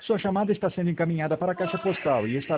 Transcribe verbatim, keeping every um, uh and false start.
Sua chamada está sendo encaminhada para a caixa postal e estará